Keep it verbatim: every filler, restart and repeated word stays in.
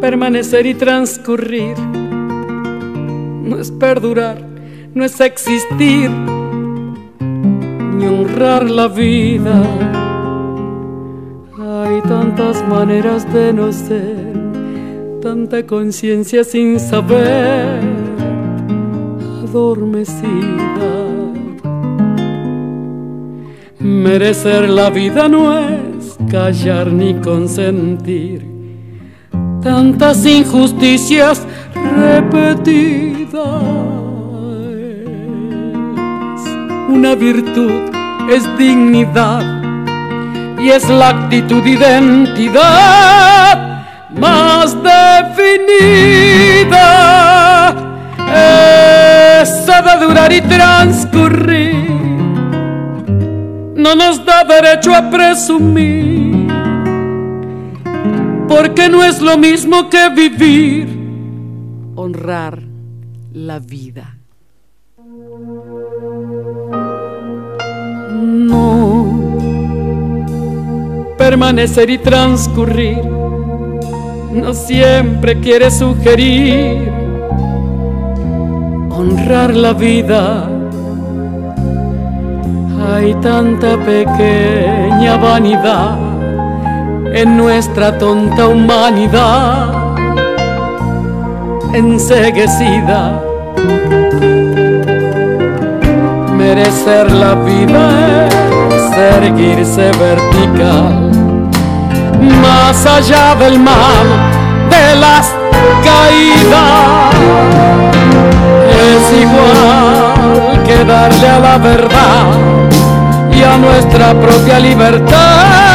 permanecer y transcurrir. No es perdurar, no es existir, ni honrar la vida. Hay tantas maneras de no ser, tanta conciencia sin saber, adormecida. Merecer la vida no es callar ni consentir tantas injusticias repetidas. Una virtud es dignidad y es la actitud identidad más definida. Esa de durar y transcurrir no nos da derecho a presumir, porque no es lo mismo que vivir, honrar la vida. No, permanecer y transcurrir no siempre quiere sugerir honrar la vida. Hay tanta pequeña vanidad en nuestra tonta humanidad enceguecida. Merecer la vida es erguirse vertical, más allá del mal, de las caídas. Es igual que darle a la verdad y a nuestra propia libertad